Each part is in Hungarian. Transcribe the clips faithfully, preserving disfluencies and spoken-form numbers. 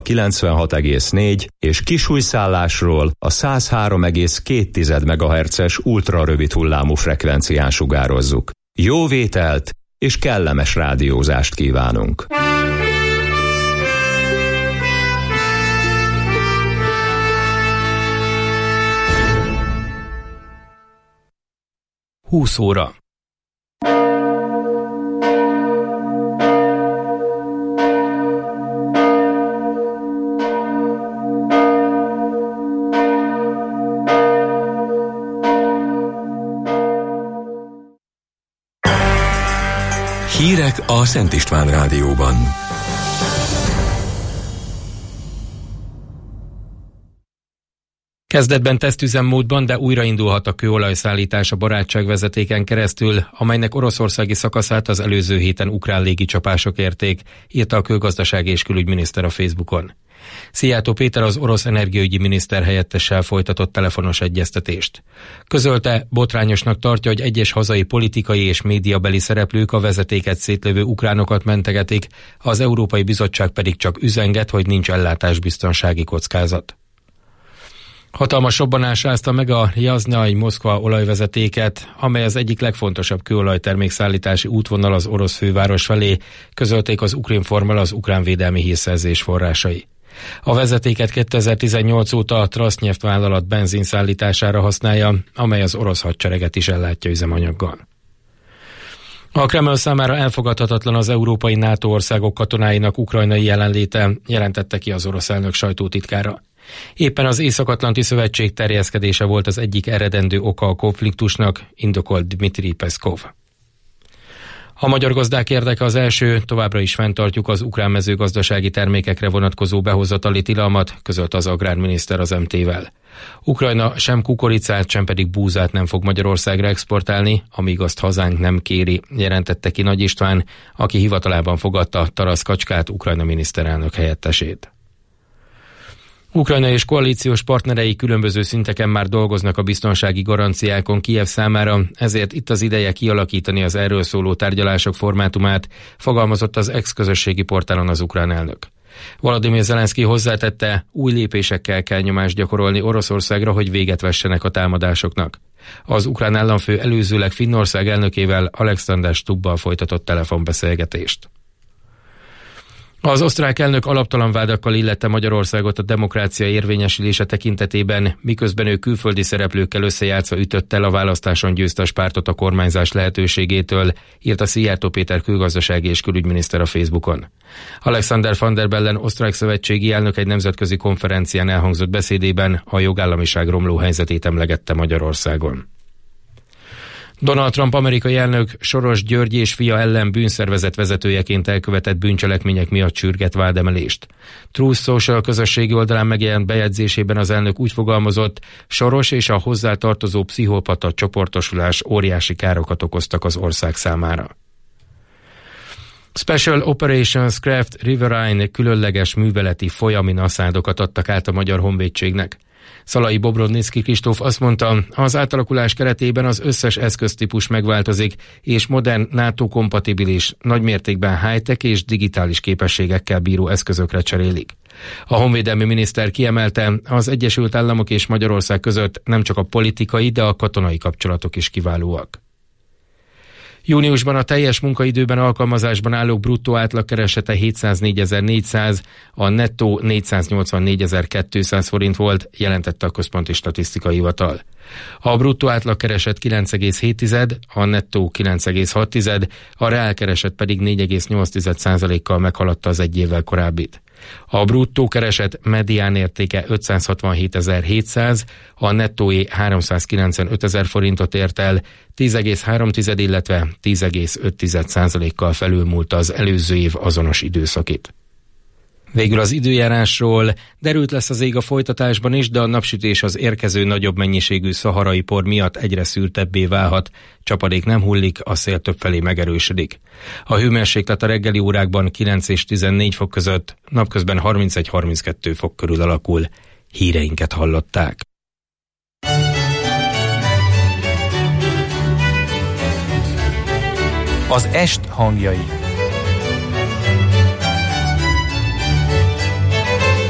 kilencvenhat egész négy és kisújszállásról a száz három egész két megahertzes ultrarövid hullámú frekvencián sugározzuk. Jó vételt és kellemes rádiózást kívánunk! húsz óra. Hírek a Szent István Rádióban. Kezdetben tesztüzemmódban, de újraindulhat a kőolajszállítás a barátságvezetéken keresztül, amelynek oroszországi szakaszát az előző héten ukrán légicsapások érték, írta a külgazdasági és külügyminiszter a Facebookon. Szijjártó Péter az orosz energiaügyi miniszter helyettessel folytatott telefonos egyeztetést. Közölte, botrányosnak tartja, hogy egyes hazai politikai és médiabeli szereplők a vezetéket szétlövő ukránokat mentegetik, az Európai Bizottság pedig csak üzenget, hogy nincs ellátásbiztonsági kockázat. Hatalmas robbanás rázta meg a Jaznyaj-Moszkva olajvezetéket, amely az egyik legfontosabb kőolajtermékszállítási útvonal az orosz főváros felé, közölték az Ukrinformmal az ukrán védelmi hírszerzés forrásai. A vezetéket kétezer-tizennyolc óta a Transzneft vállalat benzinszállítására használja, amely az orosz hadsereget is ellátja üzemanyaggal. A Kreml számára elfogadhatatlan az európai NATO országok katonáinak ukrajnai jelenléte, jelentette ki az orosz elnök sajtótitkára. Éppen az Észak-Atlanti Szövetség terjeszkedése volt az egyik eredendő oka a konfliktusnak, indokolt Dmitri Peszkov. A magyar gazdák érdeke az első, továbbra is fenntartjuk az ukrán mezőgazdasági termékekre vonatkozó behozatali tilalmat, közölt az agrárminiszter az em té-vel. Ukrajna sem kukoricát, sem pedig búzát nem fog Magyarországra exportálni, amíg azt hazánk nem kéri, jelentette ki Nagy István, aki hivatalában fogadta Tarasz Kacskát, Ukrajna miniszterelnök helyettesét. Ukrajna és koalíciós partnerei különböző szinteken már dolgoznak a biztonsági garanciákon Kijev számára, ezért itt az ideje kialakítani az erről szóló tárgyalások formátumát, fogalmazott az ex-közösségi portálon az ukrán elnök. Volodymyr Zelenszky hozzátette, új lépésekkel kell nyomást gyakorolni Oroszországra, hogy véget vessenek a támadásoknak. Az ukrán államfő előzőleg Finnország elnökével, Alexander Stubbbal folytatott telefonbeszélgetést. Az osztrák elnök alaptalan vádakkal illette Magyarországot a demokrácia érvényesülése tekintetében, miközben ő külföldi szereplőkkel összejátszva ütött el a választáson győztes pártot a kormányzás lehetőségétől, írta Szijjártó Péter külgazdasági és külügyminiszter a Facebookon. Alexander Van der Bellen osztrák szövetségi elnök egy nemzetközi konferencián elhangzott beszédében a jogállamiság romló helyzetét emlegette Magyarországon. Donald Trump amerikai elnök Soros György és fia ellen bűnszervezet vezetőjeként elkövetett bűncselekmények miatt sürget vádemelést. Truth Social közösségi oldalán megjelent bejegyzésében az elnök úgy fogalmazott, Soros és a hozzá tartozó pszichopata csoportosulás óriási károkat okoztak az ország számára. Special Operations Craft Riverine különleges műveleti folyami naszádokat adtak át a Magyar Honvédségnek. Szalai Bobrovnicki Kristóf azt mondta, az átalakulás keretében az összes eszköztípus megváltozik, és modern NATO-kompatibilis, nagymértékben high-tech és digitális képességekkel bíró eszközökre cserélik. A honvédelmi miniszter kiemelte, az Egyesült Államok és Magyarország között nem csak a politikai, de a katonai kapcsolatok is kiválóak. Júniusban a teljes munkaidőben alkalmazásban állók bruttó átlagkeresete hétszáznégyezer-négyszáz, a nettó négyszáznyolcvannégyezer-kétszáz forint volt, jelentette a Központi Statisztikai Hivatal. A bruttó átlagkereset kilenc egész hét, a nettó kilenc egész hat, a reálkereset pedig négy egész nyolc százalékkal meghaladta az egy évvel korábbit. A bruttó kereset medián értéke ötszázhatvanhétezer-hétszáz, a nettóé háromszázkilencvenötezer forintot ért el, tíz egész három, illetve tíz egész öt százalékkal felülmúlta az előző év azonos időszakit. Végül az időjárásról. Derült lesz az ég a folytatásban is, de a napsütés az érkező nagyobb mennyiségű szaharai por miatt egyre szűrtebbé válhat. Csapadék nem hullik, a szél többfelé megerősödik. A hőmérséklet a reggeli órákban kilenc és tizennégy fok között, napközben harmincegy-harminckettő fok körül alakul. Híreinket hallották. Az est hangjai.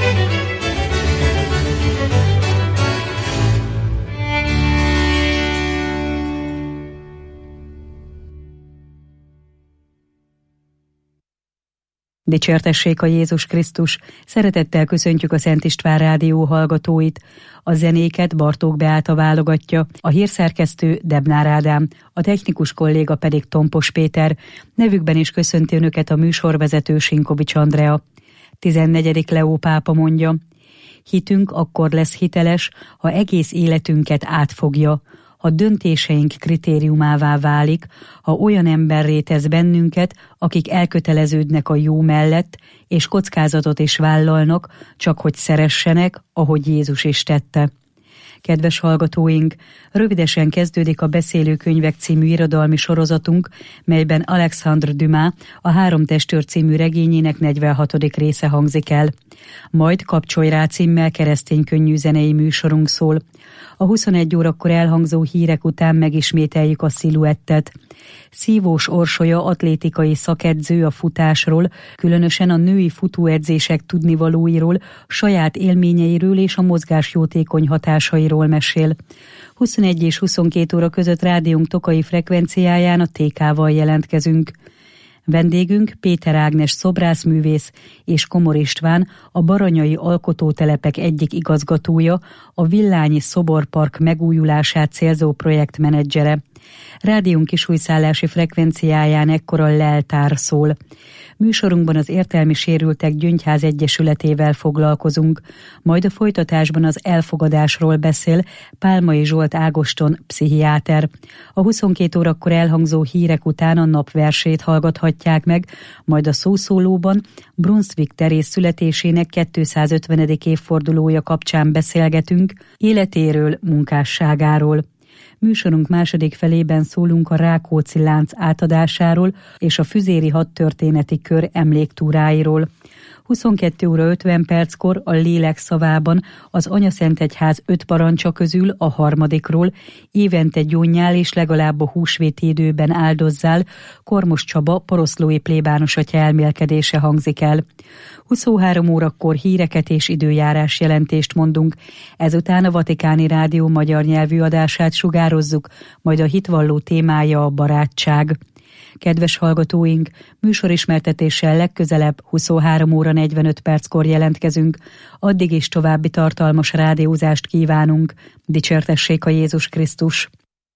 Dicsértessék a Jézus Krisztus! Szeretettel köszöntjük a Szent István Rádió hallgatóit. A zenéket Bartók Beáta válogatja, a hírszerkesztő Debnár Ádám, a technikus kolléga pedig Tompos Péter. Nevükben is köszönti önöket a műsorvezető Sinkovics Andrea. tizennegyedik Leó pápa mondja: hitünk akkor lesz hiteles, ha egész életünket átfogja, ha döntéseink kritériumává válik, ha olyan emberré tesz bennünket, akik elköteleződnek a jó mellett, és kockázatot is vállalnak, csak hogy szeressenek, ahogy Jézus is tette. Kedves hallgatóink, rövidesen kezdődik a Beszélőkönyvek című irodalmi sorozatunk, melyben Alexandre Dumas a Három testőr című regényének negyvenhatodik része hangzik el. Majd Kapcsolj rá címmel keresztény könnyű zenei műsorunk szól. A huszonegy órakor elhangzó hírek után megismételjük a sziluettet. Szívós Orsolya atlétikai szakedző a futásról, különösen a női futóedzések tudnivalóiról, saját élményeiről és a mozgás jótékony hatásairól mesél. huszonegy és huszonkét óra között rádiónk tokai frekvenciáján a té ká-val jelentkezünk. Vendégünk Péter Ágnes szobrászművész és Komor István, a Baranyai Alkotótelepek egyik igazgatója, a Villányi Szoborpark megújulását célzó projektmenedzsere. Rádiónk kisújszállási frekvenciáján ekkor a leltár szól. Műsorunkban az Értelmi Sérültek Gyöngyház Egyesületével foglalkozunk, majd a folytatásban az elfogadásról beszél Pálmai Zsolt Ágoston, pszichiáter. A huszonkét órakor elhangzó hírek után a napversét hallgathatják meg, majd a szószólóban Brunswick Teréz születésének kétszázötvenedik évfordulója kapcsán beszélgetünk életéről, munkásságáról. Műsorunk második felében szólunk a Rákóczi-lánc átadásáról és a Füzéri hadtörténeti kör emléktúráiról. huszonkettő óra ötven perckor a Lélek szavában az Anyaszentegyház öt parancsa közül a harmadikról, évente gyónnyál és legalább a húsvéti időben áldozzál, Kormos Csaba poroszlói plébános atya elmélkedése hangzik el. huszonhárom órakor híreket és időjárás jelentést mondunk, ezután a Vatikáni Rádió magyar nyelvű adását sugározzuk, majd a hitvalló témája a barátság. Kedves hallgatóink, műsorismertetéssel legközelebb huszonhárom óra negyvenöt perckor jelentkezünk. Addig is további tartalmas rádiózást kívánunk. Dicsértessék a Jézus Krisztus!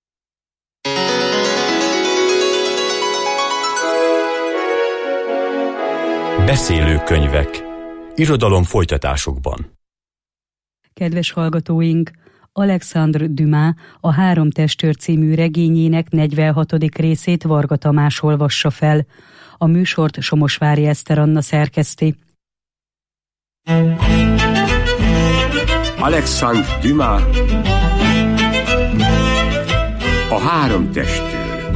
Beszélőkönyvek. Irodalom folytatásokban. Kedves hallgatóink! Alexandre Dumas a Három testőr című regényének negyvenhatodik részét Varga Tamás olvassa fel. A műsort Somosvári Eszter Anna szerkeszti. Alexandre Dumas a Három testőr.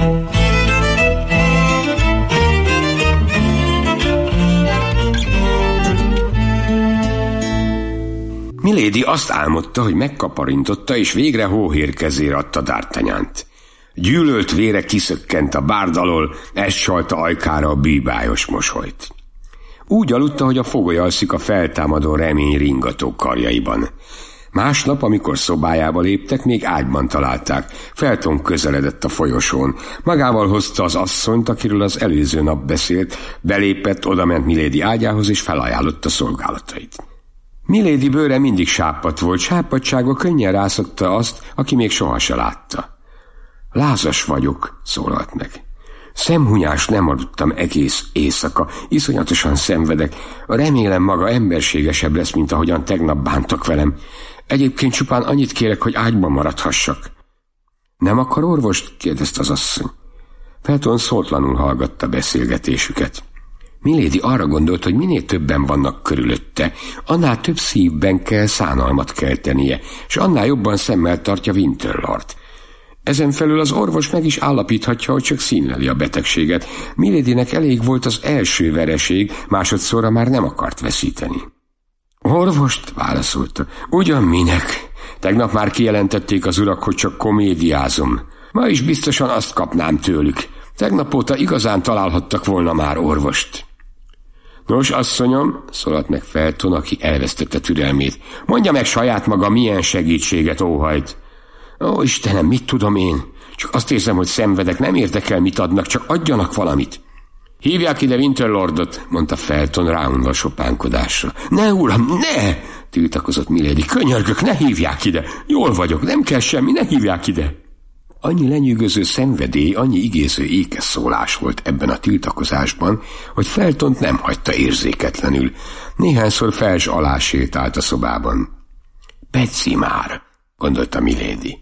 Milady azt álmodta, hogy megkaparintotta, és végre hóhér kezére adta D'Artagnant. Gyűlölt vére kiszökkent a bárd alól, ezt csalta ajkára a bíbályos mosolyt. Úgy aludta, hogy a fogoly alszik a feltámadó remény ringató karjaiban. Másnap, amikor szobájába léptek, még ágyban találták. Felton közeledett a folyosón. Magával hozta az asszonyt, akiről az előző nap beszélt, belépett, odament Milady ágyához, és felajánlotta szolgálatait. Milady bőre mindig sápadt volt, sápadtsága könnyen rászokta azt, aki még soha se látta. Lázas vagyok, szólalt meg. Szemhunyás nem aludtam egész éjszaka, iszonyatosan szenvedek. Remélem maga emberségesebb lesz, mint ahogyan tegnap bántak velem. Egyébként csupán annyit kérek, hogy ágyban maradhassak. Nem akar orvost? kérdezte az asszony. Felton szótlanul hallgatta beszélgetésüket. Milady arra gondolt, hogy minél többen vannak körülötte, annál több szívben kell szánalmat keltenie, és annál jobban szemmel tartja Winterlord. Ezen felül az orvos meg is állapíthatja, hogy csak színleli a betegséget. Miladynek elég volt az első vereség, másodszorra már nem akart veszíteni. Orvost? Válaszolta. Ugyan minek? Tegnap már kijelentették az urak, hogy csak komédiázom. Ma is biztosan azt kapnám tőlük. Tegnap óta igazán találhattak volna már orvost. Nos, asszonyom, szólalt meg Felton, aki elvesztette türelmét. Mondja meg saját maga, milyen segítséget óhajt. Ó, Istenem, mit tudom én? Csak azt érzem, hogy szenvedek, nem érdekel, mit adnak, csak adjanak valamit. Hívják ide Winterlordot, mondta Felton ráunva sopánkodásra. Ne, uram, ne! Tiltakozott Milady. Könyörgök, ne hívják ide! Jól vagyok, nem kell semmi, ne hívják ide! Annyi lenyűgöző szenvedély, annyi igéző ékes szólás volt ebben a tiltakozásban, hogy Feltont nem hagyta érzéketlenül. Néhányszor fels alá sétált a szobában. Betsy már, gondolta Milady.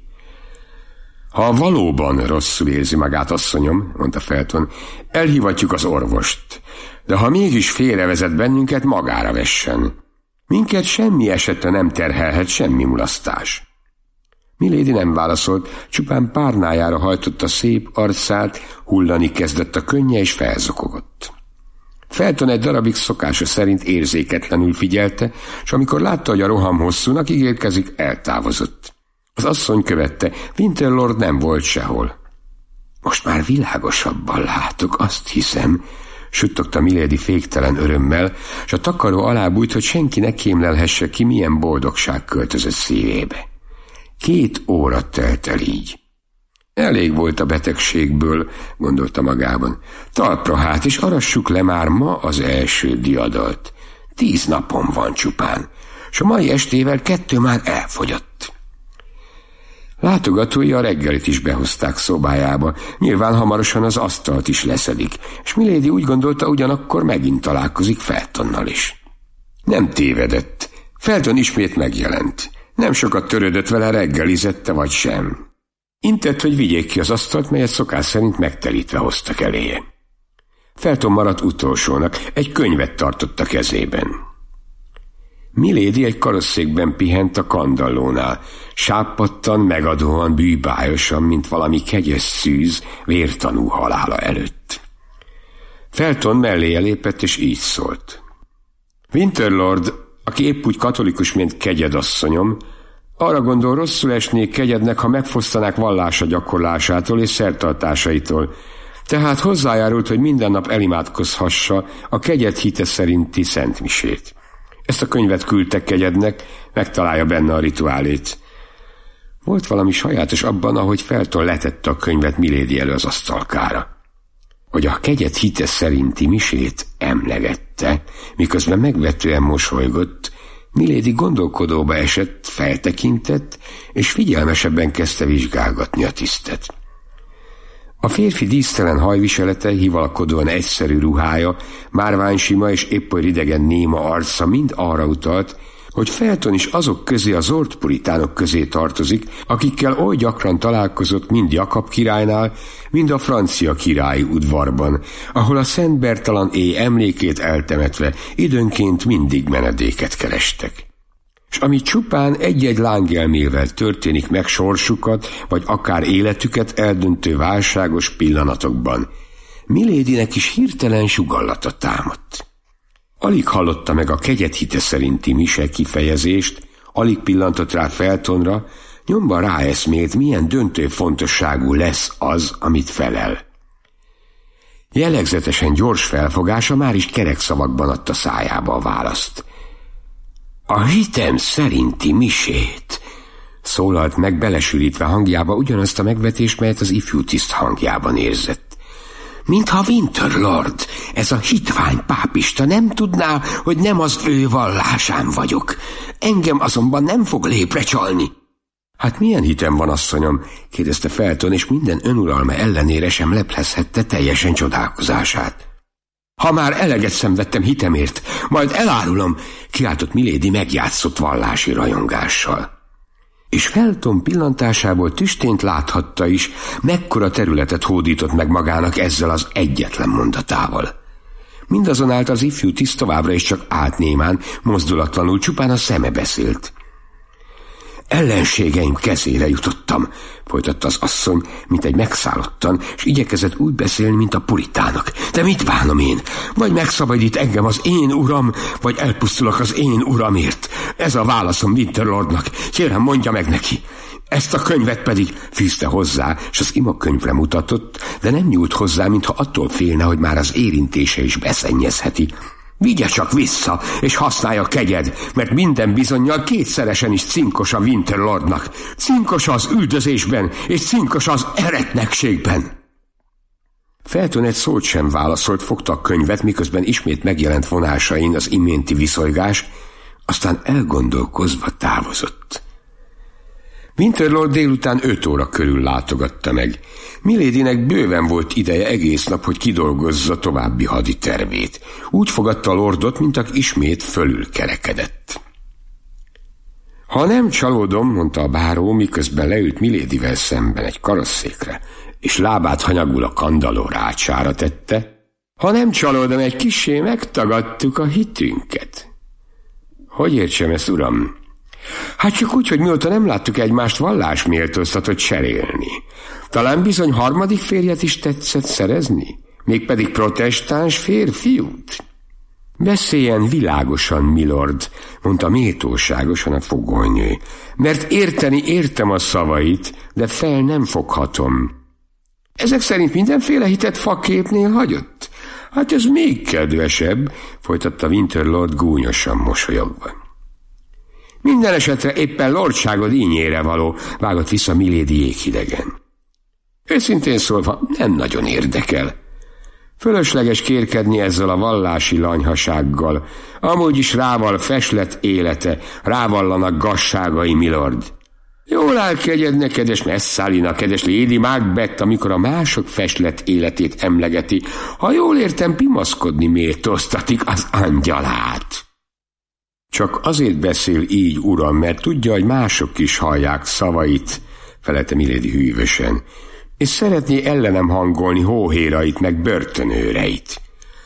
Ha valóban rosszul érzi magát, asszonyom, mondta Felton, elhívatjuk az orvost, de ha mégis félrevezet bennünket, magára vessen. Minket semmi esetre nem terhelhet semmi mulasztás. Milady nem válaszolt, csupán párnájára hajtotta szép arcát, hullani kezdett a könnye, és felzokogott. Felton egy darabig szokása szerint érzéketlenül figyelte, és amikor látta, hogy a roham hosszúnak ígérkezik, eltávozott. Az asszony követte, Winterlord nem volt sehol. Most már világosabban látok, azt hiszem, suttogta Milady féktelen örömmel, és a takaró alá bújt, hogy senki ne kémlelhesse ki, milyen boldogság költözött szívébe. Két óra telt el így. Elég volt a betegségből, gondolta magában. Talpra hát, és arassuk le már ma az első diadalt. Tíz napon van csupán, és a mai estével kettő már elfogyott. Látogatói a reggelit is behozták szobájába, nyilván hamarosan az asztalt is leszedik, és Milady úgy gondolta, ugyanakkor megint találkozik Feltonnal is. Nem tévedett. Felton ismét megjelent. Nem sokat törődött vele, reggelizette vagy sem. Intett, hogy vigyék ki az asztalt, melyet szokás szerint megterítve hoztak eléje. Felton maradt utolsónak, egy könyvet tartott a kezében. Milady egy karosszékben pihent a kandallónál, sápadtan, megadóan, bűbályosan, mint valami kegyes szűz, vértanú halála előtt. Felton melléje lépett, és így szólt. Winterlord, aki épp úgy katolikus, mint kegyedasszonyom, arra gondol, rosszul esnék kegyednek, ha megfosztanák vallása gyakorlásától és szertartásaitól, tehát hozzájárult, hogy minden nap elimádkozhassa a kegyed hite szerinti szentmisét. Ezt a könyvet küldtek kegyednek, megtalálja benne a rituálét. Volt valami sajátos abban, ahogy Felton letette a könyvet Milady elő az asztalkára. Hogy a kegyed hite szerinti misét emlegette, miközben megvetően mosolygott, Milady gondolkodóba esett, feltekintett, és figyelmesebben kezdte vizsgálgatni a tisztet. A férfi dísztelen hajviselete, hivalkodóan egyszerű ruhája, márványsima és épp oly idegen néma arca mind arra utalt, hogy Felton is azok közé, az zord puritánok közé tartozik, akikkel oly gyakran találkozott mind Jakab királynál, mind a francia királyi udvarban, ahol a Szent Bertalan éj emlékét eltemetve időnként mindig menedéket kerestek. És ami csupán egy-egy lángelmével történik meg sorsukat, vagy akár életüket eldöntő válságos pillanatokban, Miladynek is hirtelen sugallata támadt. Alig hallotta meg a kegyed hite szerinti mise kifejezést, alig pillantott rá Feltonra, nyomban ráeszmélt, milyen döntő fontosságú lesz az, amit felel. Jellegzetesen gyors felfogása már is kerek szavakban adta szájába a választ. A hitem szerinti misét, szólalt meg belesülítve hangjába ugyanazt a megvetést, melyet az ifjú tiszt hangjában érzett. Mintha Winterlord, ez a hitvány pápista nem tudná, hogy nem az ő vallásán vagyok. Engem azonban nem fog lépre csalni. Hát milyen hitem van, asszonyom? Kérdezte Felton, és minden önuralma ellenére sem leplezhette teljesen csodálkozását. Ha már eleget szenvedtem hitemért, majd elárulom, kiáltott Milady megjátszott vallási rajongással. És Felton pillantásából tüstént láthatta is, mekkora területet hódított meg magának ezzel az egyetlen mondatával. Mindazonáltal az ifjú tiszt továbbra is csak állt némán, mozdulatlanul, csupán a szeme beszélt. Ellenségeim kezére jutottam, folytatta az asszony, mint egy megszállottan, és igyekezett úgy beszélni, mint a puritánok. De mit bánom én? Vagy megszabadít engem az én uram, vagy elpusztulok az én uramért? Ez a válaszom Winterlordnak. Kérem, mondja meg neki. Ezt a könyvet pedig, fűzte hozzá, és az imakönyvre mutatott, de nem nyúlt hozzá, mintha attól félne, hogy már az érintése is beszennyezheti. Vigye csak vissza, és használja kegyed, mert minden bizonnyal kétszeresen is cinkos a Winterlordnak. Cinkos az üldözésben, és cinkos az eretnekségben. Felton egy szót sem válaszolt, fogta a könyvet, miközben ismét megjelent vonásain az iménti viszolygás, aztán elgondolkozva távozott. Winterlord délután öt óra körül látogatta meg. Miladynek bőven volt ideje egész nap, hogy kidolgozza további haditervét. Úgy fogadta a lordot, mint aki ismét fölül kerekedett. Ha nem csalódom, mondta a báró, miközben leült Miladyvel szemben egy karosszékre, és lábát hanyagul a kandalló rácsára tette, ha nem csalódom, egy kissé megtagadtuk a hitünket. Hogy értsem ezt, uram? Hát csak úgy, hogy mióta nem láttuk egymást, vallásméltóztatot cserélni. Talán bizony harmadik férjet is tetszett szerezni? Mégpedig protestáns férfiút? Beszéljen világosan, milord, mondta méltóságosan a fogolynő, mert érteni értem a szavait, de fel nem foghatom. Ezek szerint mindenféle hitet faképnél hagyott? Hát ez még kedvesebb, folytatta Winterlord gúnyosan mosolyogva. Minden esetre éppen lordságod ínyére való, vágott vissza Milady jéghidegen. Őszintén szólva nem nagyon érdekel. Fölösleges kérkedni ezzel a vallási lanyhasággal, amúgy is rával feslett élete, rávallanak gazságai, milord. Jól elkegyed neked, és messzálina, kedves Lady Macbeth, amikor a mások feslett életét emlegeti, ha jól értem, pimaszkodni méltóztatik az angyalát. Csak azért beszél így, uram, mert tudja, hogy mások is hallják szavait, felelte Milady hűvösen, és szeretné ellenem hangolni hóhérait meg börtönőreit.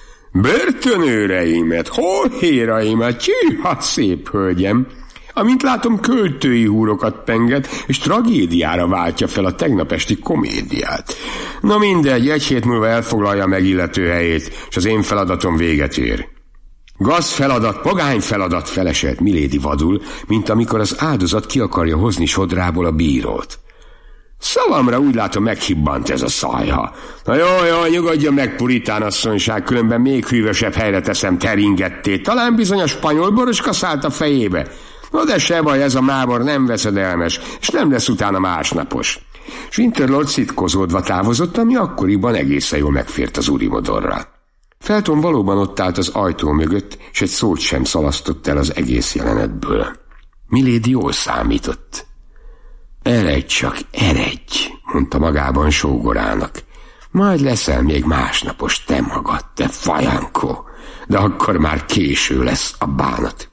Börtönőreimet, hóhéraimat, tyűha, szép hölgyem! Amint látom, költői húrokat penget, és tragédiára váltja fel a tegnap esti komédiát. Na mindegy, egy hét múlva elfoglalja meg illető helyét, és az én feladatom véget ér. Gaz feladat, pogány feladat, feleselt Milady vadul, mint amikor az áldozat ki akarja hozni sodrából a bírót. Szavamra úgy látom, meghibbant ez a szajha. Na jó, jó, nyugodjon meg, puritán asszonyság, különben még hűvösebb helyre teszem teringettét. Talán bizony a spanyol boroska szállt a fejébe. No de se baj, ez a mábor nem veszedelmes, és nem lesz utána másnapos. És Winterlord szitkozódva távozott, ami akkoriban egészen jól megfért az úrimodorra. Felton valóban ott állt az ajtó mögött, és egy szót sem szalasztott el az egész jelenetből. Milady jól számított. Eredj csak, eredj, mondta magában sógorának. Majd leszel még másnapos te magad, te fajankó, de akkor már késő lesz a bánat.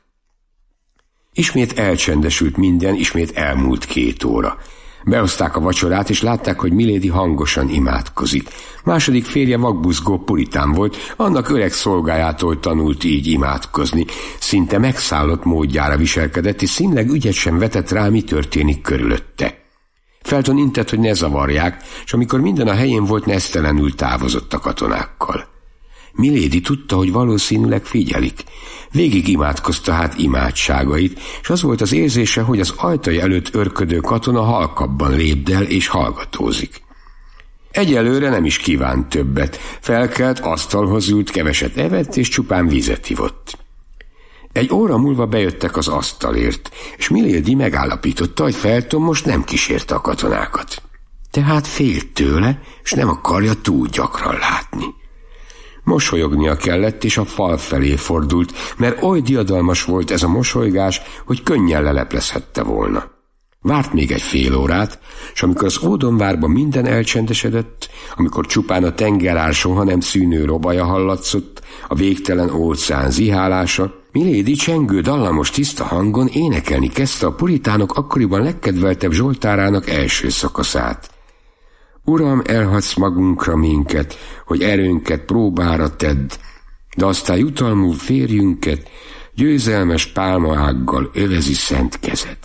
Ismét elcsendesült minden, ismét elmúlt két óra. Behozták a vacsorát, és látták, hogy Milady hangosan imádkozik. Második férje vakbuzgó puritán volt, annak öreg szolgájától tanult így imádkozni. Szinte megszállott módjára viselkedett, és színleg ügyet sem vetett rá, mi történik körülötte. Felton intett, hogy ne zavarják, és amikor minden a helyén volt, nesztelenül távozott a katonákkal. Milady tudta, hogy valószínűleg figyelik. Végig imádkozta hát imádságait, és az volt az érzése, hogy az ajtaj előtt örködő katona halkabban lépdel és hallgatózik. Egyelőre nem is kívánt többet. Felkelt, asztalhoz ült, keveset evett, és csupán vizet ivott. Egy óra múlva bejöttek az asztalért, és Milady megállapította, hogy Felton most nem kísérte a katonákat. Tehát félt tőle, és nem akarja túl gyakran látni. Mosolyognia kellett, és a fal felé fordult, mert oly diadalmas volt ez a mosolygás, hogy könnyen leleplezhette volna. Várt még egy fél órát, és amikor az ódonvárban minden elcsendesedett, amikor csupán a tengerár soha nem szűnő robaja hallatszott, a végtelen óceán zihálása, Milady csengő, dallamos, tiszta hangon énekelni kezdte a puritánok akkoriban legkedveltebb zsoltárának első szakaszát. Uram, elhagysz magunkra minket, hogy erőnket próbára tedd, de aztán jutalmú férjünket győzelmes pálmaággal övezi szent kezed.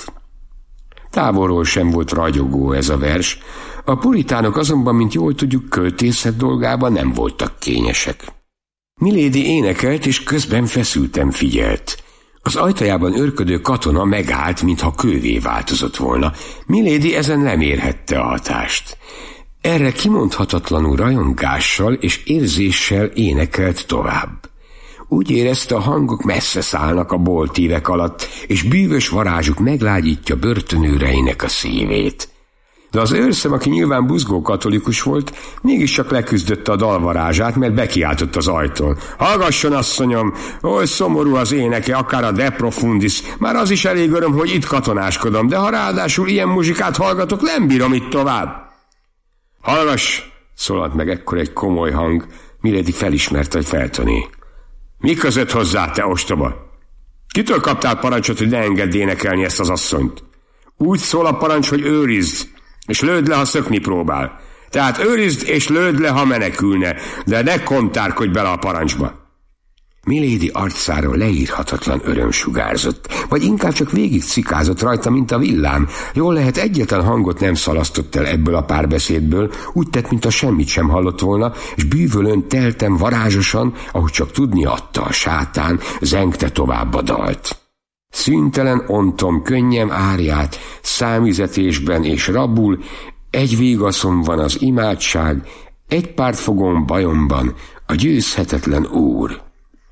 Távolról sem volt ragyogó ez a vers, a puritánok azonban, mint jól tudjuk, költészet dolgában nem voltak kényesek. Milady énekelt, és közben feszülten figyelt. Az ajtajában örködő katona megállt, mintha kővé változott volna. Milady ezen nem érhette a hatást. Erre kimondhatatlanul rajongással és érzéssel énekelt tovább. Úgy érezte, a hangok messze szállnak a boltívek alatt, és bűvös varázsuk meglágyítja börtönőreinek a szívét. De az őrszem, aki nyilván buzgó katolikus volt, mégiscsak leküzdötte a dalvarázsát, mert bekiáltott az ajtón. Hallgasson, asszonyom, oly szomorú az éneke, akár a De Profundis, már az is elég öröm, hogy itt katonáskodom, de ha ráadásul ilyen muzsikát hallgatok, nem bírom itt tovább. Hallgass, szólalt meg ekkor egy komoly hang, Milady felismerte, hogy Feltoné. Mi között hozzá, te ostoba? Kitől kaptál parancsot, hogy ne engedd énekelni ezt az asszonyt? Úgy szól a parancs, hogy őrizd, és lőd le, ha szökni próbál. Tehát őrizd és lőd le, ha menekülne, de ne kontárkodj bele a parancsba. Milady arcáról leírhatatlan öröm sugárzott, vagy inkább csak végig cikázott rajta, mint a villám. Jól lehet, egyetlen hangot nem szalasztott el ebből a párbeszédből, úgy tett, mint a semmit sem hallott volna, és bűvölön telten varázsosan, ahogy csak tudni adta a sátán, zengte tovább a dalt. Szüntelen ontom könnyem árját, számüzetésben és rabul, egy végaszom van az imádság, egy párt fogom bajomban, a győzhetetlen úr.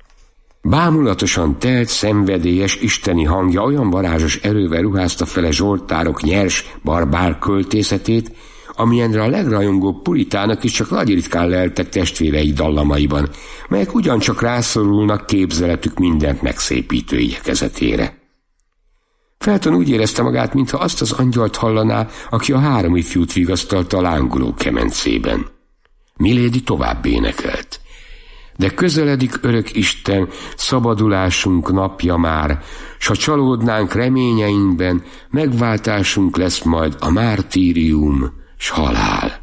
Bámulatosan telt, szenvedélyes isteni hangja olyan varázsos erővel ruházta fele zsoltárok nyers, barbár költészetét, amilyenre a legrajongóbb puritának is csak nagy ritkán leltek testvérei dallamaiban, melyek ugyancsak rászorulnak képzeletük mindent megszépítő igyekezetére. Felton úgy érezte magát, mintha azt az angyalt hallaná, aki a három ifjút vigasztalta a lángoló kemencében. Milady tovább énekelt. De közeledik örök Isten, szabadulásunk napja már, s ha csalódnánk reményeinkben, megváltásunk lesz majd a mártírium s halál.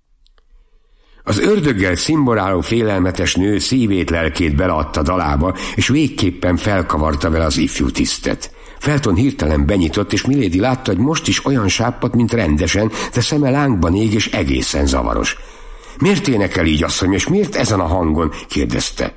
Az ördöggel szimboráló félelmetes nő szívét, lelkét beleadta dalába, és végképpen felkavarta vele az ifjú tisztet. Felton hirtelen benyitott, és Milady látta, hogy most is olyan sápadt, mint rendesen, de szeme lángban ég, és egészen zavaros. Miért énekel így, asszony, és miért ezen a hangon? kérdezte.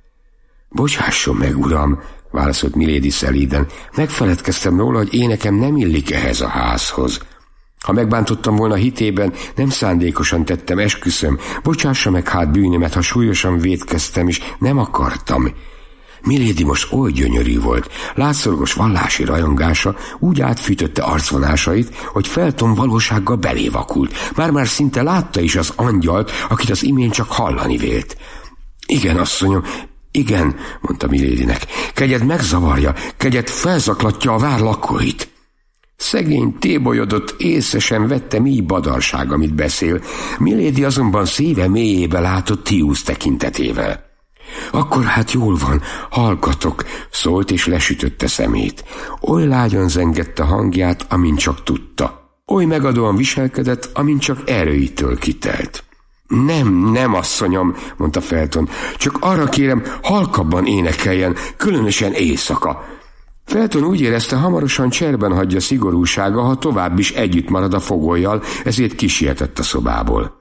Bocsásson meg, uram, válaszolt Milady szelíden. Megfeledkeztem róla, hogy énekem nem illik ehhez a házhoz. Ha megbántottam volna hitében, nem szándékosan tettem, esküszöm. Bocsássa meg hát bűnömet, ha súlyosan vétkeztem is, nem akartam. Milady most oly gyönyörű volt, látszorgos vallási rajongása úgy átfűtötte arcvonásait, hogy Felton valósággal belévakult. Már-már szinte látta is az angyalt, akit az imént csak hallani vélt. Igen, asszonyom, igen, mondta Miladynek, kegyed megzavarja, kegyed felzaklatja a vár lakóit. Szegény tébolyodott, észre sem vette, mi badarság, amit beszél. Milady azonban szíve mélyébe látott Tius tekintetével. Akkor hát jól van, hallgatok, szólt és lesütötte szemét. Oly lágyan zengette hangját, amint csak tudta. Oly megadóan viselkedett, amint csak erőitől kitelt. Nem, nem, asszonyom, mondta Felton, csak arra kérem, halkabban énekeljen, különösen éjszaka. Felton úgy érezte, hamarosan cserben hagyja szigorúsága, ha tovább is együtt marad a fogollyal, ezért kisietett a szobából.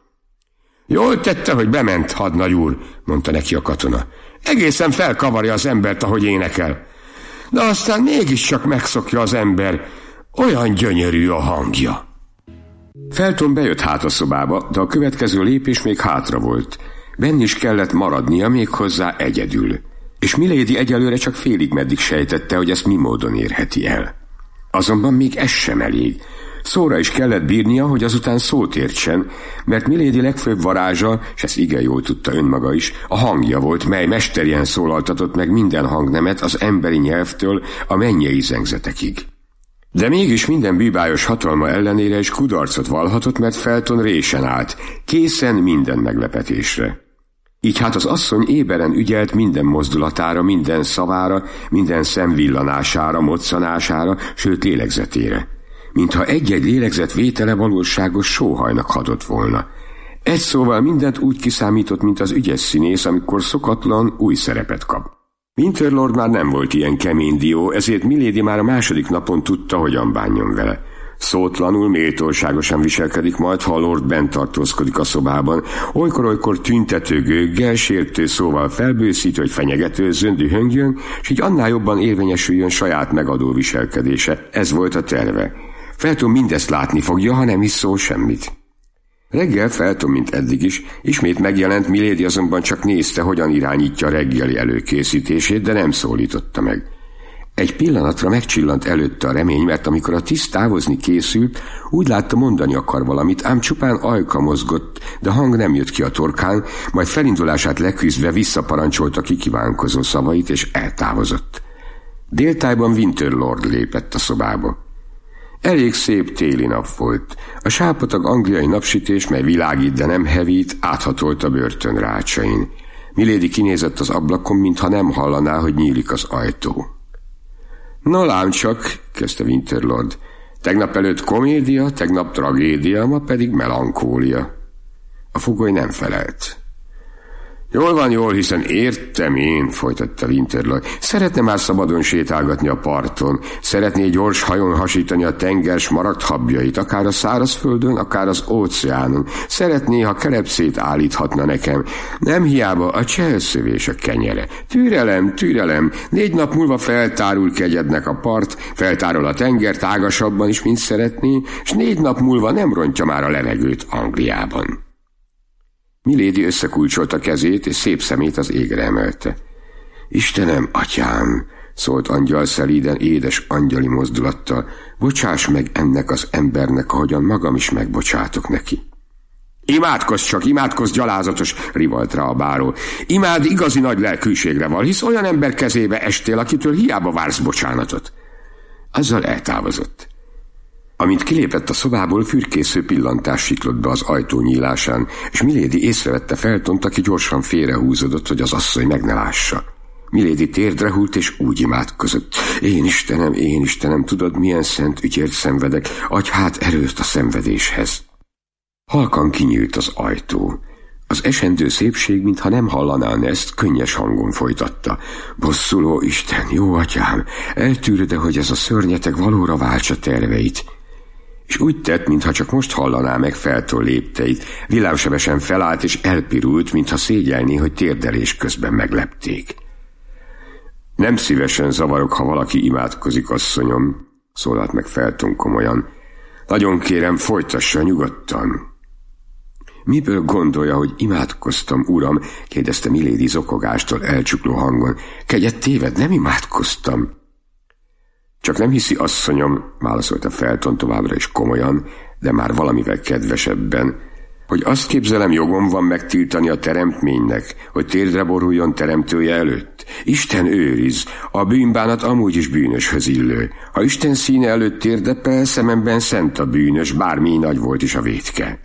Jól tette, hogy bement, hadnagy úr, mondta neki a katona. Egészen felkavarja az embert, ahogy énekel. De aztán mégiscsak megszokja az ember, olyan gyönyörű a hangja. Felton bejött hát a szobába, de a következő lépés még hátra volt. Benn is kellett maradnia, méghozzá egyedül. És Milady egyelőre csak félig meddig sejtette, hogy ezt mi módon érheti el. Azonban még ez sem elég. Szóra is kellett bírnia, hogy azután szót értsen, mert Milady legfőbb varázsa, s ezt igen jól tudta önmaga is, a hangja volt, mely mesterien szólaltatott meg minden hangnemet az emberi nyelvtől a mennyei zengzetekig. De mégis minden bűbájos hatalma ellenére is kudarcot vallhatott, mert Felton résen állt, készen minden meglepetésre. Így hát az asszony éberen ügyelt minden mozdulatára, minden szavára, minden szemvillanására, moccanására, sőt lélegzetére. Mintha egy-egy lélegzet vétele valóságos sóhajnak hadott volna. Egy szóval mindent úgy kiszámított, mint az ügyes színész, amikor szokatlan új szerepet kap. Winterlord már nem volt ilyen kemény dió, ezért Milady már a második napon tudta, hogyan bánjon vele. Szótlanul, méltóságosan viselkedik majd, ha a lord bent tartózkodik a szobában, olykor-olykor tüntető gőggel, sértő szóval felbőszít, hogy fenyegetőzzön, dühöngjön, s így annál jobban érvényesüljön saját megadó viselkedése. Ez volt a terve. Felton mindezt látni fogja, ha nem is szól semmit. Reggel Felton, mint eddig is, ismét megjelent, Milady azonban csak nézte, hogyan irányítja a reggeli előkészítését, de nem szólította meg. Egy pillanatra megcsillant előtte a remény, mert amikor a tiszt távozni készült, úgy látta, mondani akar valamit, ám csupán ajka mozgott, de hang nem jött ki a torkán, majd felindulását leküzdve visszaparancsolta kikívánkozó szavait, és eltávozott. Déltájban Winterlord lépett a szobába. Elég szép téli nap volt. A sápatag angliai napsütés, mely világít, de nem hevít, áthatolta a börtön rácsain. Milady kinézett az ablakon, mintha nem hallaná, hogy nyílik az ajtó. Na lám csak, kezdte Winterlord, tegnap előtt komédia, tegnap tragédia, ma pedig melankólia. A fogoly nem felelt. Jól van, jól, hiszen értem én, folytatta Winterlord. Szeretne már szabadon sétálgatni a parton, szeretné gyors hajón hasítani a tenger smaragd habjait, akár a szárazföldön, akár az óceánon. Szeretné, ha kelepcét állíthatna nekem. Nem hiába a cselszövés a kenyere. Türelem, türelem, négy nap múlva feltárul kegyednek a part, feltárol a tenger tágasabban is, mint szeretné, és négy nap múlva nem rontja már a levegőt Angliában. Milady összekulcsolta kezét, és szép szemét az égre emelte. Istenem, atyám, szólt angyal szelíden, édes angyali mozdulattal, bocsáss meg ennek az embernek, ahogyan magam is megbocsátok neki. Imádkozz csak, imádkozz, gyalázatos, rivalt rá a báró. Imád igazi nagy lelkűségre van, hisz olyan ember kezébe estél, akitől hiába vársz bocsánatot. Azzal eltávozott. Amint kilépett a szobából, fürkésző pillantás siklott be az ajtó nyílásán, és Milady észrevette Feltont, aki gyorsan félrehúzódott, hogy az asszony meg ne lássa. Milady térdre hult, és úgy imádkozott. Én Istenem, én Istenem, tudod, milyen szent ügyért szenvedek, adj hát erőt a szenvedéshez. Halkan kinyílt az ajtó. Az esendő szépség, mintha nem hallaná ezt, könnyes hangon folytatta. Bosszuló Isten, jó atyám, eltűröd-e, hogy ez a szörnyeteg valóra váltsa terveit? És úgy tett, mintha csak most hallaná meg Felton lépteit. Villámsebesen felállt és elpirult, mintha szégyelné, hogy térdelés közben meglepték. Nem szívesen zavarok, ha valaki imádkozik, asszonyom, szólalt meg Felton komolyan. Nagyon kérem, folytassa nyugodtan. Miből gondolja, hogy imádkoztam, uram? Kérdezte Milady zokogástól elcsukló hangon. Kegyed téved, nem imádkoztam. Csak nem hiszi, asszonyom, válaszolta Felton továbbra is komolyan, de már valamivel kedvesebben, hogy azt képzelem, jogom van megtiltani a teremtménynek, hogy térdre boruljon teremtője előtt. Isten őriz, a bűnbánat amúgy is bűnöshöz illő. Ha Isten színe előtt térdepel, szememben szent a bűnös, bármi nagy volt is a vétke.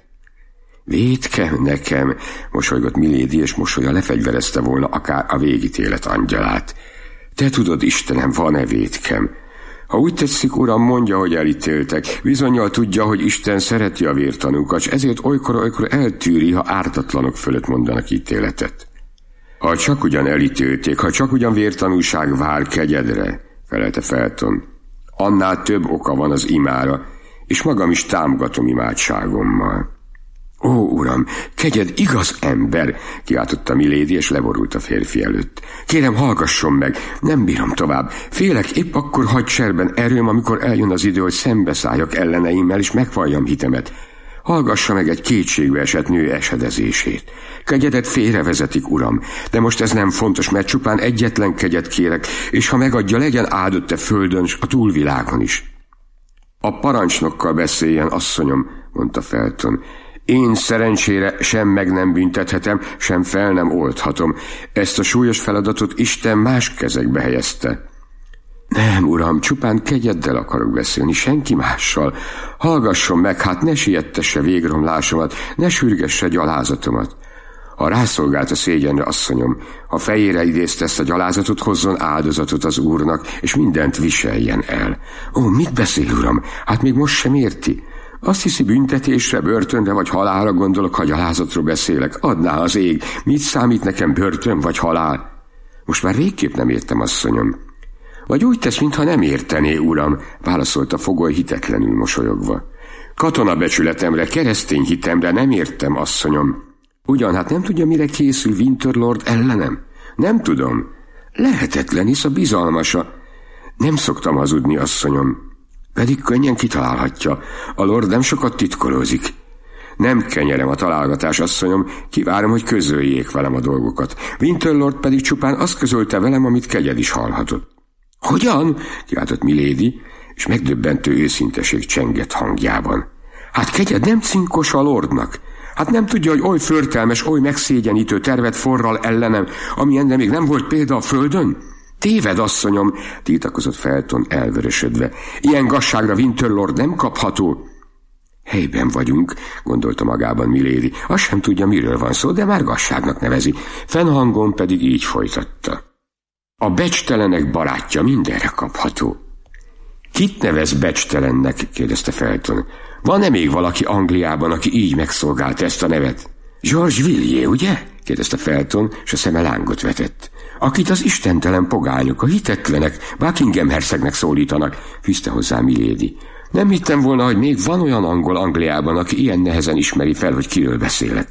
Vétke nekem, mosolygott Milady, és mosolya lefegyverezte volna akár a végítélet angyalát. Te tudod, Istenem, van-e vétkem? Ha úgy tetszik, uram, mondja, hogy elítéltek. Bizonnyal tudja, hogy Isten szereti a vértanúkat, s ezért olykor-olykor eltűri, ha ártatlanok fölött mondanak ítéletet. Ha csak ugyan elítélték, ha csak ugyan vértanúság vár kegyedre, felelte Felton, annál több oka van az imára, és magam is támogatom imádságommal. Ó, uram, kegyed igaz ember, kiáltotta Milady, és leborult a férfi előtt. Kérem, hallgasson meg, nem bírom tovább. Félek, épp akkor hagy cserben erőm, amikor eljön az idő, hogy szembeszálljak elleneimmel, és megvalljam hitemet. Hallgassa meg egy kétségbe esett nő esedezését. Kegyedet félrevezetik, uram, de most ez nem fontos, mert csupán egyetlen kegyet kérek, és ha megadja, legyen áldott a földön, s a túlvilágon is. A parancsnokkal beszéljen, asszonyom, mondta Felton. Én szerencsére sem meg nem büntethetem, sem fel nem oldhatom. Ezt a súlyos feladatot Isten más kezekbe helyezte. Nem, uram, csupán kegyeddel akarok beszélni, senki mással. Hallgasson meg, hát ne siettesse végromlásomat, ne sürgesse gyalázatomat. Ha rászolgált a szégyenre, asszonyom, ha fejére idézte ezt a gyalázatot, hozzon áldozatot az Úrnak, és mindent viseljen el. Ó, mit beszél, uram? Hát még most sem érti. Azt hiszi, büntetésre, börtönre vagy halálra gondolok, ha gyalázatról beszélek. Adná az ég, mit számít nekem börtön vagy halál? Most már végképp nem értem, asszonyom. Vagy úgy tesz, mintha nem értené, uram, válaszolta fogoly hitetlenül mosolyogva. Katonabecsületemre, keresztény hitemre nem értem, asszonyom. Ugyan, hát nem tudja, mire készül Winterlord ellenem? Nem tudom. Lehetetlen, hisz a bizalmasa. Nem szoktam hazudni, asszonyom. Pedig könnyen kitalálhatja. A lord nem sokat titkolózik. Nem kenyerem a találgatás, asszonyom, kivárom, hogy közöljék velem a dolgokat. Winterlord pedig csupán azt közölte velem, amit kegyed is hallhatott. Hogyan? Kiáltott Milady, és megdöbbentő őszinteség csengett hangjában. Hát kegyed nem cinkos a lordnak? Hát nem tudja, hogy oly förtelmes, oly megszégyenítő tervet forral ellenem, ami ennek még nem volt példa a földön? Téved, asszonyom, tiltakozott Felton elvörösödve. Ilyen gazságra Winter Lord nem kapható. Helyben vagyunk, gondolta magában Milady. Azt sem tudja, miről van szó, de már gazságnak nevezi. Fennhangon pedig így folytatta. A becstelenek barátja mindenre kapható. Kit nevez becstelennek? Kérdezte Felton. Van-e még valaki Angliában, aki így megszolgálta ezt a nevet? George Villiers, ugye? Kérdezte Felton, és a szeme lángot vetett. Akit az istentelen pogányok, a hitetlenek, Buckingham hercegnek szólítanak, fűzte hozzá Milady. Nem hittem volna, hogy még van olyan angol Angliában, aki ilyen nehezen ismeri fel, hogy kiről beszélek.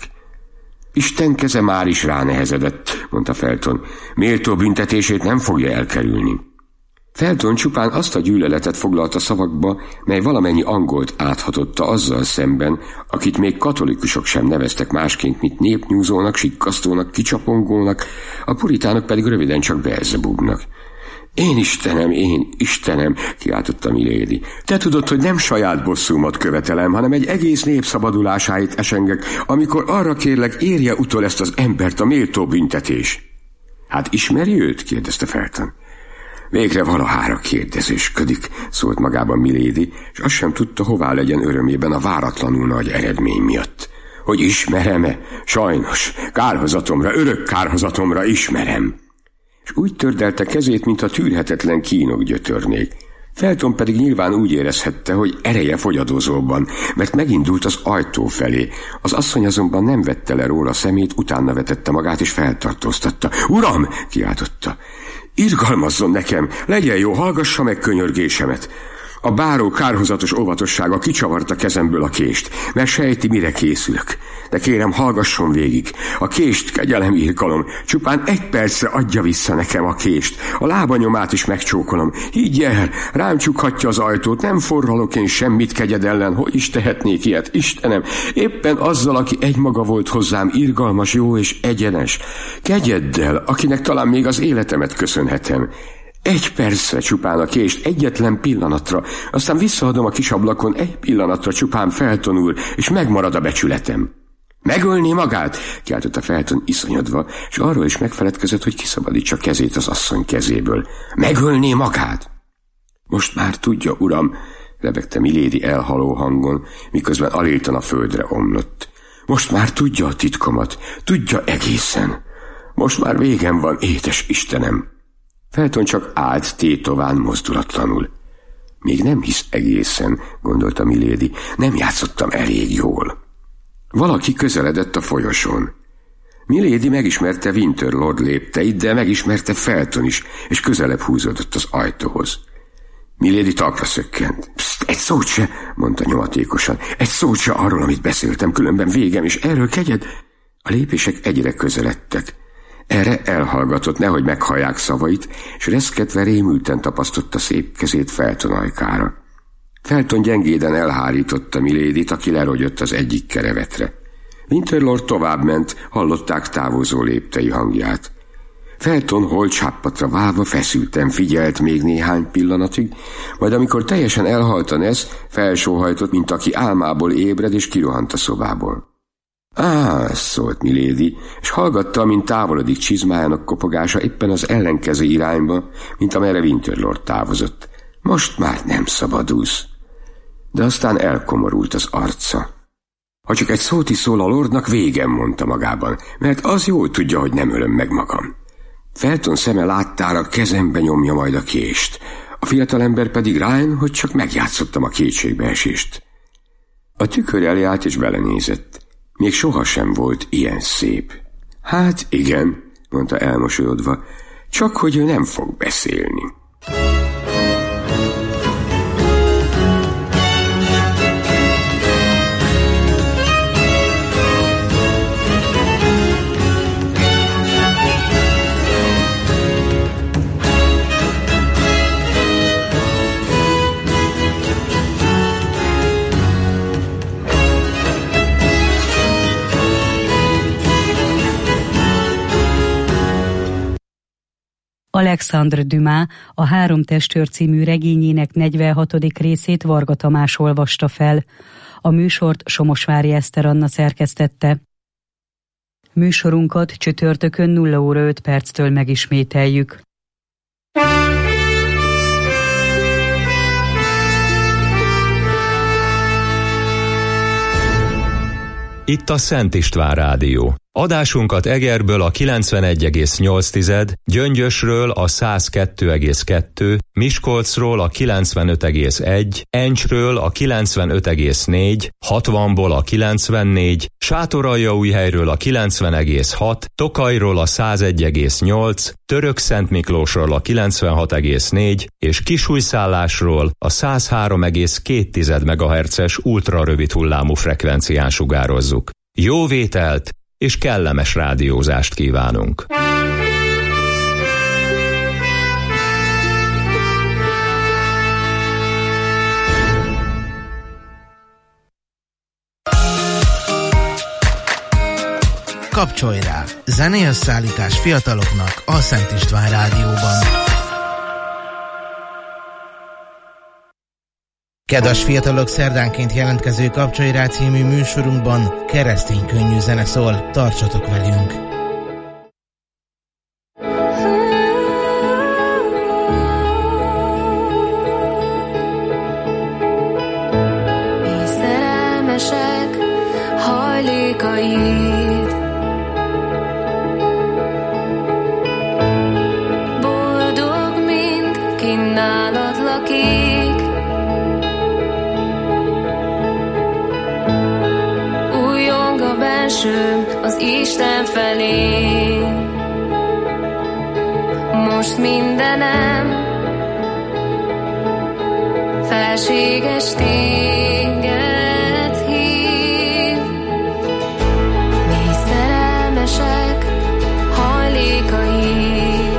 Isten keze már is ránehezedett, mondta Felton. Méltó büntetését nem fogja elkerülni. Felton csupán azt a gyűlöletet foglalta szavakba, mely valamennyi angolt áthatotta azzal szemben, akit még katolikusok sem neveztek másként, mint népnyúzónak, sikkasztónak, kicsapongónak, a puritánok pedig röviden csak Beelzebubnak. Én Istenem, én Istenem, kiáltotta Milady. Te tudod, hogy nem saját bosszúmat követelem, hanem egy egész nép szabadulásáit esengek, amikor arra kérlek, érje utol ezt az embert a méltó büntetés. Hát ismeri őt? Kérdezte Felton. Végre valahára kérdezősködik, szólt magában Milady, és azt sem tudta, hová legyen örömében a váratlanul nagy eredmény miatt. Hogy ismerem-e? Sajnos, kárhozatomra, örök kárhozatomra ismerem. És úgy tördelte kezét, mintha tűrhetetlen kínok gyötörnék. Felton pedig nyilván úgy érezhette, hogy ereje fogyadozóban, mert megindult az ajtó felé. Az asszony azonban nem vette le róla szemét, utána vetette magát és feltartóztatta. Uram! Kiáltotta. Irgalmazzon nekem, legyen jó, hallgassa meg könyörgésemet. A báró kárhozatos óvatossága kicsavarta kezemből a kést, mert sejti, mire készülök. De kérem, hallgasson végig. A kést, kegyelem, irgalom, csupán egy percre adja vissza nekem a kést. A lábanyomát is megcsókolom. Higgy el, rám csukhatja az ajtót, nem forralok én semmit kegyed ellen, hogy is tehetnék ilyet, Istenem, éppen azzal, aki egymaga volt hozzám, irgalmas, jó és egyenes. Kegyeddel, akinek talán még az életemet köszönhetem. Egy percre csupán a kést, egyetlen pillanatra, aztán visszaadom a kis ablakon egy pillanatra csupán Felton úr, és megmarad a becsületem. Megölné magát? Kiáltotta Felton iszonyodva, és arról is megfeledkezett, hogy kiszabadítsa kezét az asszony kezéből. Megölné magát? Most már tudja, uram, lebegte Milady elhaló hangon, miközben aléltan a földre omlott. Most már tudja a titkomat, tudja egészen. Most már végem van, édes Istenem. Felton csak állt tétován mozdulatlanul. Még nem hisz egészen, gondolta Milady, nem játszottam elég jól. Valaki közeledett a folyosón. Milady megismerte Winter Lord lépteit, de megismerte Felton is, és közelebb húzódott az ajtóhoz. Milady talpra szökkent. Pszt, egy szót se, mondta nyomatékosan. Egy szót se arról, amit beszéltem, különben végem, és erről kegyed. A lépések egyre közeledtek. Erre elhallgatott, nehogy meghallják szavait, és reszketve rémülten tapasztotta szép kezét Felton ajkára. Felton gyengéden elhárította Miladyt, aki lerogyott az egyik kerevetre. Winter Lord továbbment, hallották távozó léptei hangját. Felton holtsáppatra válva feszülten figyelt még néhány pillanatig, majd amikor teljesen elhalt a nesz, felsóhajtott, mint aki álmából ébred, és kirohant a szobából. Á, szólt Milady, és hallgatta, mint távolodik csizmájának kopogása éppen az ellenkező irányba, mint amerre Winter Lord távozott. Most már nem szabadulsz. De aztán elkomorult az arca. Ha csak egy szót is szól a lordnak, végem, mondta magában, mert az jól tudja, hogy nem ölöm meg magam. Felton szeme láttára kezembe nyomja majd a kést, a fiatalember pedig rájön, hogy csak megjátszottam a kétségbeesést. A tükör elé állt és belenézett. Még sohasem volt ilyen szép. Hát igen, mondta elmosolyodva, csak hogy ő nem fog beszélni. Alexandre Dumas a Három testőr című regényének negyvenhatodik részét Varga Tamás olvasta fel. A műsort Somosvári Eszter Anna szerkesztette. Műsorunkat csütörtökön nulla óra öt perctől megismételjük. Itt a Szent István Rádió. Adásunkat Egerből a kilencvenegy egész nyolc, Gyöngyösről a száz kettő egész kettő, Miskolcról a kilencvenöt egész egy, Encsről a kilencvenöt egész négy, hatvanból a kilencvennégy, Sátoraljaújhelyről a kilencven egész hat, Tokajról a száz egy egész nyolc, Törökszentmiklósról a kilencvenhat egész négy és Kisújszállásról a száz három egész két megahertzes ultrarövid hullámú frekvencián sugározzuk. Jó vételt és kellemes rádiózást kívánunk! Kapcsolj rá! Zeneösszállítás fiataloknak a Szent István Rádióban. Kedves fiatalok, szerdánként jelentkező Kapcsolj rá című műsorunkban keresztény könnyű zene szól. Tartsatok velünk! Mi szerelmesek hajlékaid, boldog mind kinn nálad lakik. Bensőm az Isten felé, most mindenem felséges téged hív. Mi szerelmesek hajlékaid,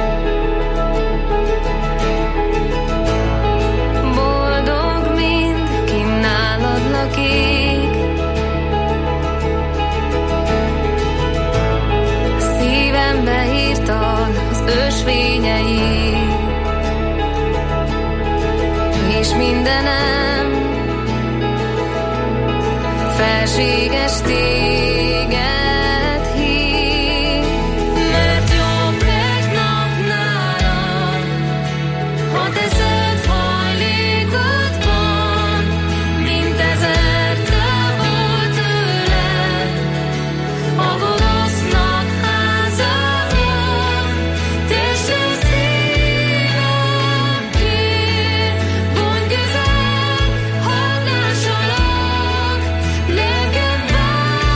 boldog mind kinn nálad lakik. Az ösvényeid, és mindenem felséges téged hív. Mert jobb egy nap nálad, ha teszed hajlékodban, mint ezer távol tőled, a gonosznak házában. Lelked vár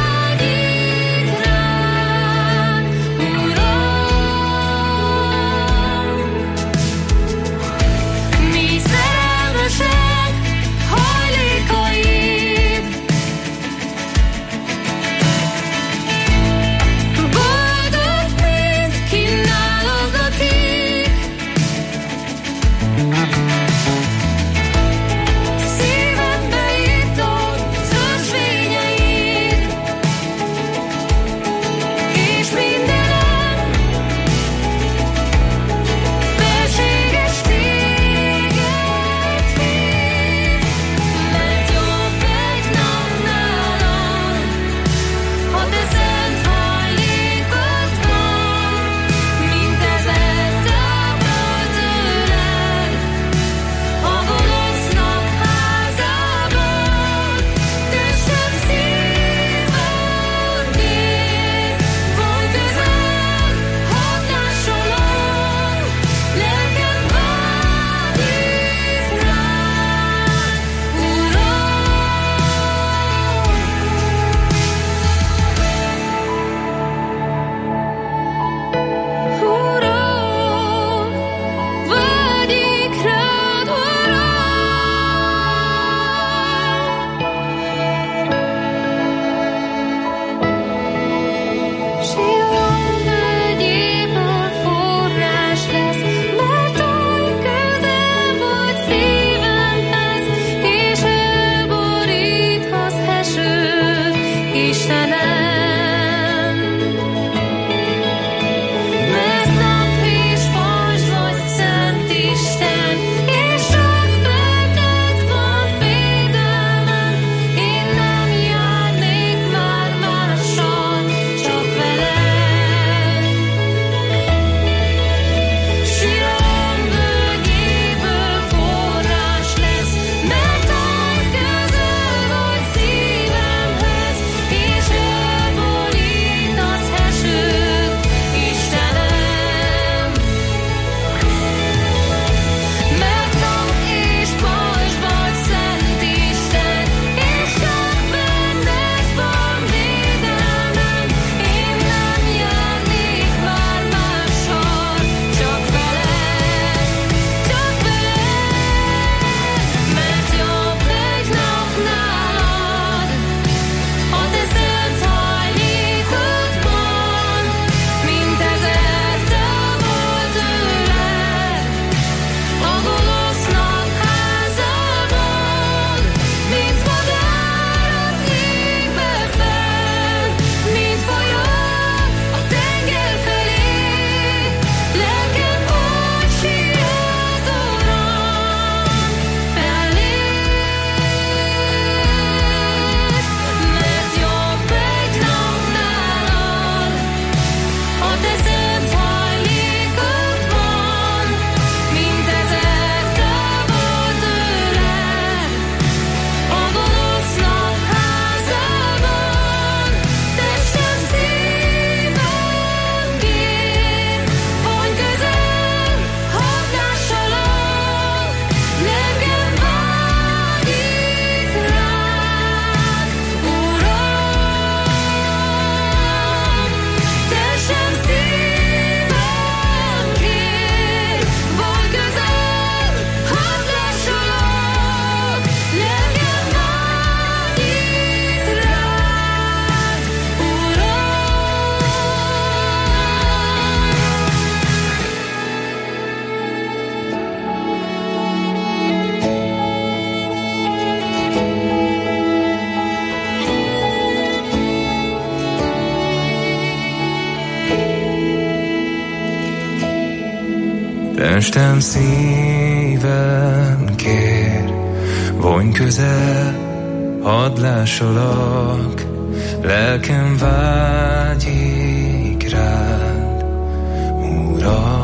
Testem, szívem kér, vonj közel, hadd lássalak, lelkem vágyik rád, Uram.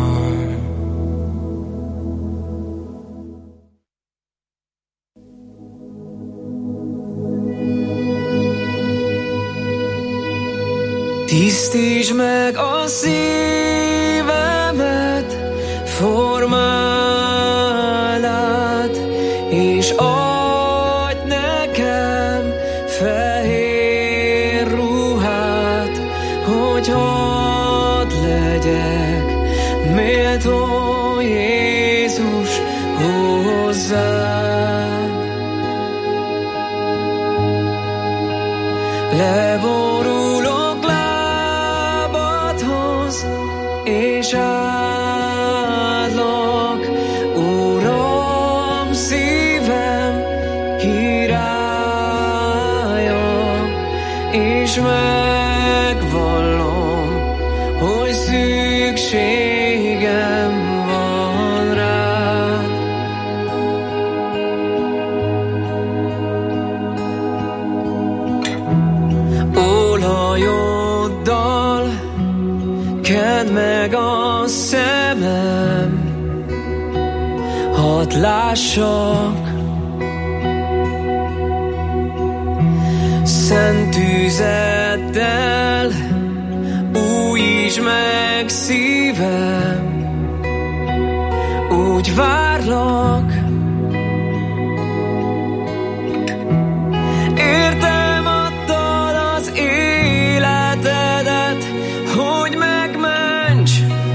Tisztítsd meg a szívemet, formáld át, és adj nekem fehér ruhát, hogy hadd legyek méltó Jézus hozzád. Leborulok lábadhoz, és áldlak, Uram, szívem királya, és megvallom, hogy szükségem van rád. Olajoddal kedd meg a szemem, hadd lássak, szent tüzeddel újítsd meg szívem, úgy várlak. Értem, adtad az életedet, hogy megments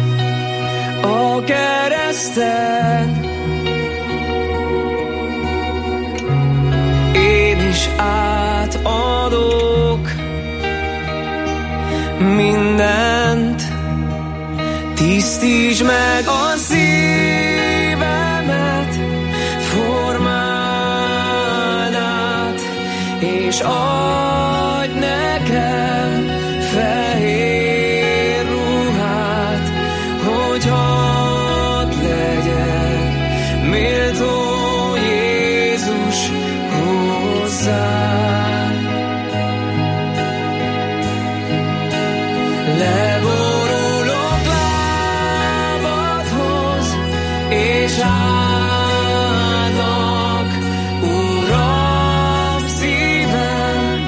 a kereszten. Én is átadok mindent, tisztítsd meg a szívemet, formáld át, és adj nekem fehér ruhát, hogy hadd legyek méltó Jézus hozzád. Leborulok lábadhoz, és áldlak, Uram, szívem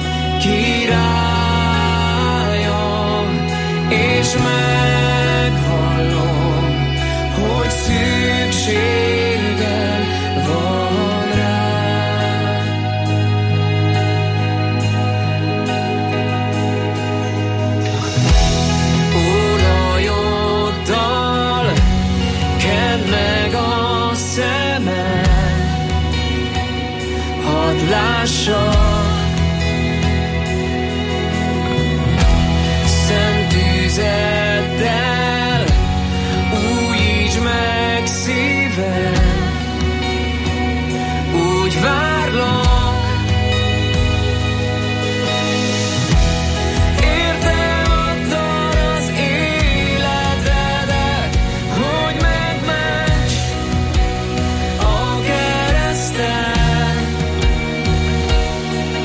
királya, és megvallom, hogy szükségem van rád. Olajoddal kedd meg a szemem, hadd lássak, szent tüzeddel újítsd meg szívem, úgy várlak. Értem, adtad az életedet, hogy megments a kereszten.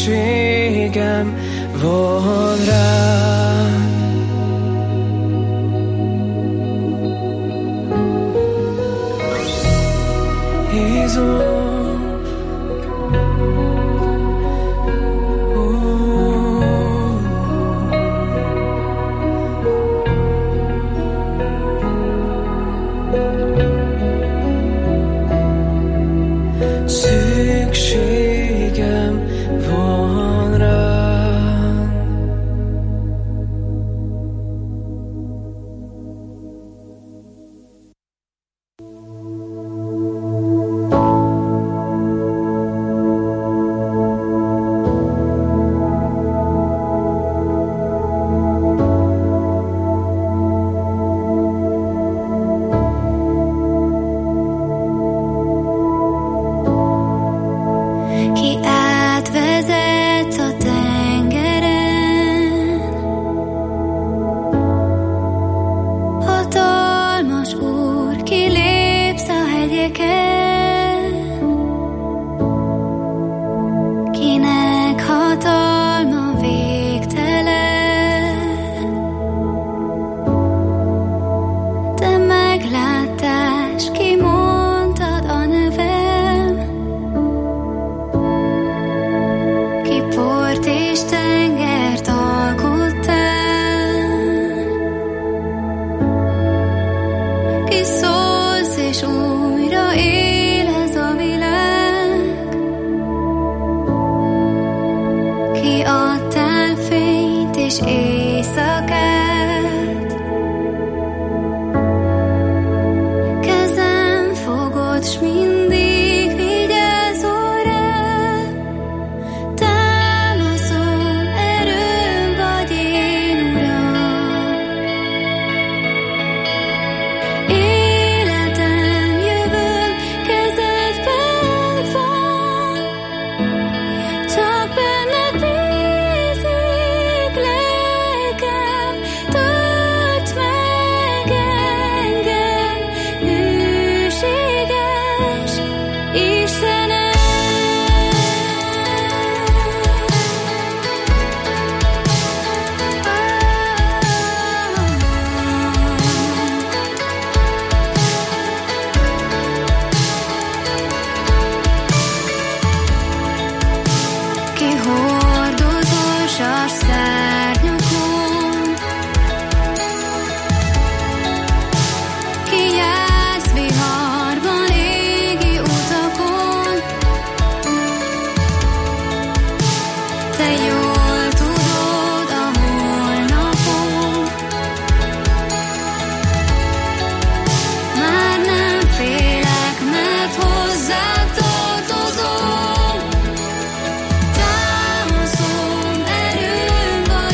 szükségem van rád. Jézus, szükségem van rád. Ki átvezetsz a tengeren, hatalmas Úr, kilépsz a hegyeken, kinek hatalma végtelen. Te megláttás, kimondtad a nevem, ki port és tengert alkottál, ki szólsz és újra él ez a világ, ki adtál fényt és éjszakát, kezem fogod s mindig vigyázol rám. Támaszom, erőm vagy én, Uram. Életem, jövőm kezedben van, csak benned bízik lelkem. Tarts meg engem, hűséges Istenem. Ki hordozol sas szárnyakon, ki jársz viharban égi utakon. Te jól tudod a holnapot, már nem félek, mert hozzád tartozom. Támaszom, erőm vagy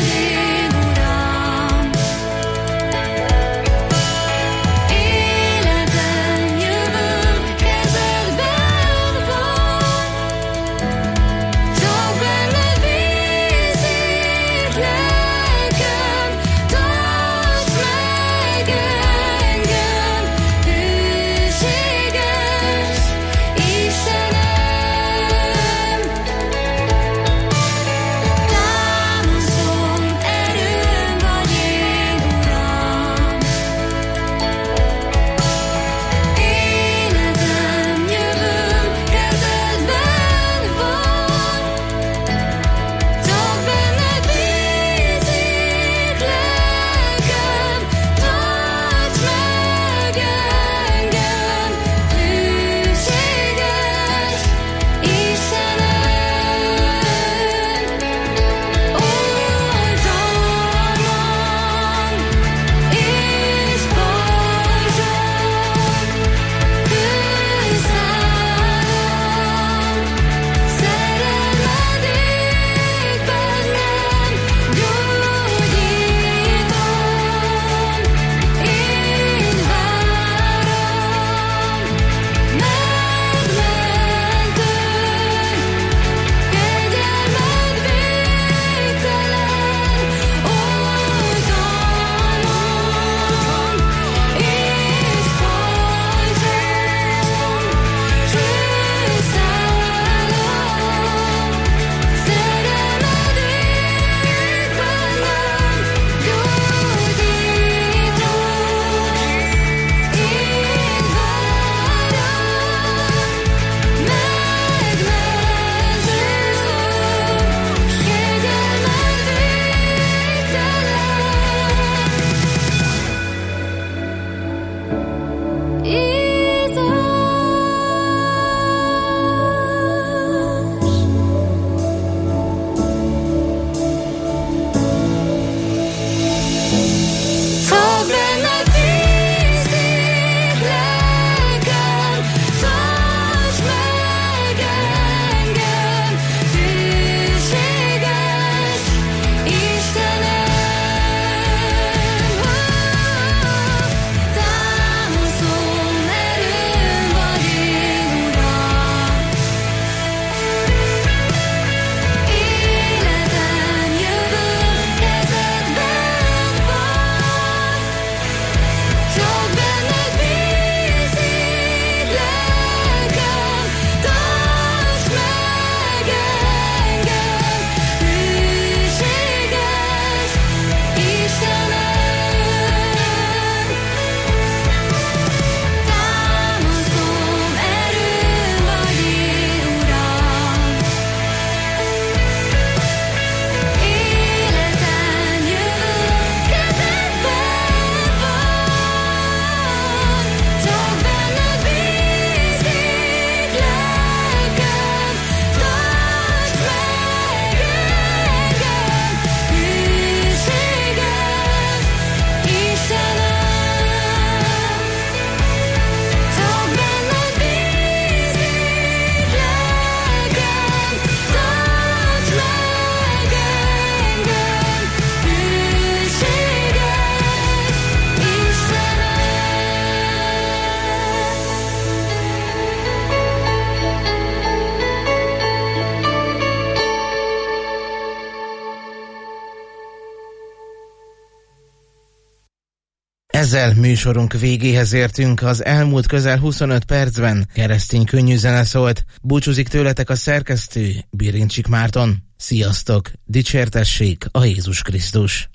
Ezzel műsorunk végéhez értünk, az elmúlt közel huszonöt percben keresztény könnyű zene szólt. Búcsúzik tőletek a szerkesztő, Birincsik Márton. Sziasztok, dicsértessék a Jézus Krisztus!